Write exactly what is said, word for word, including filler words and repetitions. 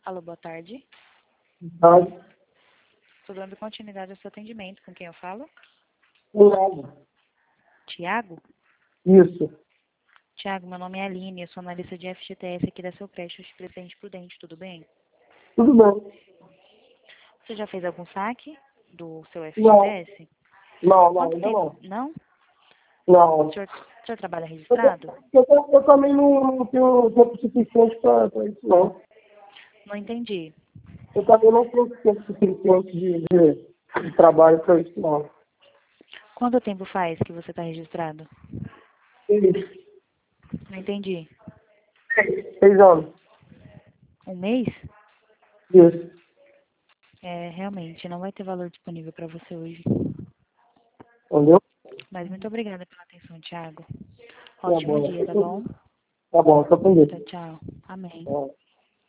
Alô, boa tarde. Tá, Estou dando continuidade ao seu atendimento. Com quem eu falo? Tiago. Tiago? Isso. Tiago, meu nome é Aline, eu sou analista de F G T S aqui da Seu Crédito de Presidente Prudente, tudo bem? Tudo bem. Você já fez algum saque do seu Não. F G T S? Não, não, Quanto ainda tempo? não. Não? Não. O senhor, o senhor trabalha Eu, registrado? eu, eu, eu também não, não tenho tempo suficiente para isso, não. Não entendi. Eu também não tenho tempo suficiente de, de, de trabalho para isso, não. Quanto tempo faz que você está registrado? Isso. Não entendi. Seis anos. Um mês? Isso. É, realmente, não vai ter valor disponível para você hoje. Entendeu? Mas muito obrigada pela atenção, Tiago. Tá Ótimo bom. dia, tá bom? Tá bom, tá com Deus. Tchau, tchau. Amém. Tá.